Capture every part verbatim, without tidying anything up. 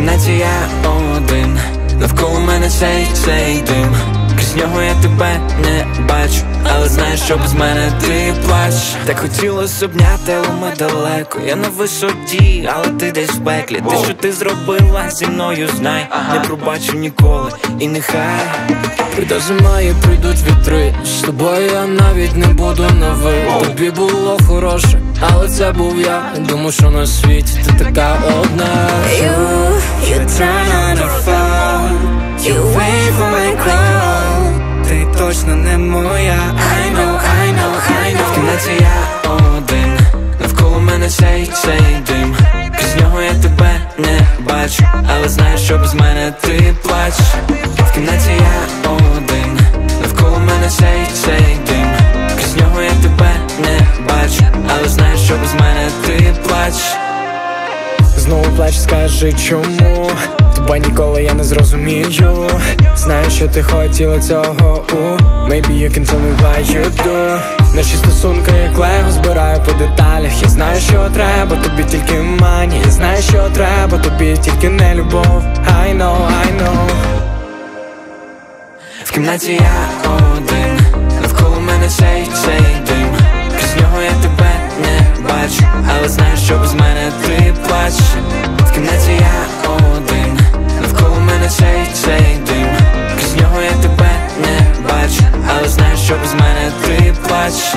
кімнаті я один, навколо мене цей, цей дим. Крізь нього я тебе не бачу, але знаєш, що без мене ти плачеш. Так хотілося обняти, але ми далеко. Я на висоті, але ти десь в пеклі. Те, що ти зробила зі мною, знай, не пробачу ніколи, і нехай прийде зима і прийдуть вітри. З тобою я навіть не буду на ви. Тобі було хороше, але це був я. Думаю, що на світі ти така одна. You, you turn on the phone, you wait for my call. Ти точно не моя. I know, I know, I know. В кімнаті я один, навколо мене цей, цей дим. Крізь нього я тебе не бачу, але знаєш, що без мене ти плачеш. В кімнаті я один, навколо мене цей, цей дим. Крізь нього я тебе не бачу, але знаєш, що без мене ти плачеш. Знову плач, скажи чому. Тебе ніколи я не зрозумію. Знаю, що ти хотіла цього у Maybe you can tell me what you do. Наші стосунки як лего збираю по деталях. Я знаю, що треба тобі тільки мані. Я знаю, що треба тобі тільки не любов. I know, I know. В кімнаті я один, навколо мене цей, цей дим. Крізь нього я тебе не бачу, але знаєш, що без мене ти плачеш. В кімнаті я один, навколо мене цей, цей дим. Крізь нього я тебе не бачу, але знаєш, що без мене ти плачеш.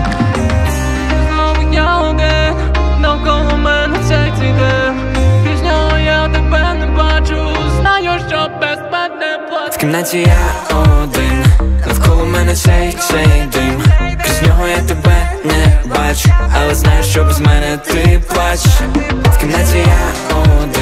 Знову я один, навколо мене цей дим. Крізь нього я тебе не бачу, знаю, що без мене плачеш. В кімнаті я один, навколо мене цей, цей дим. Крізь нього я тебе не бачу, але знаєш, що без мене ти плачеш. В кімнаті я один.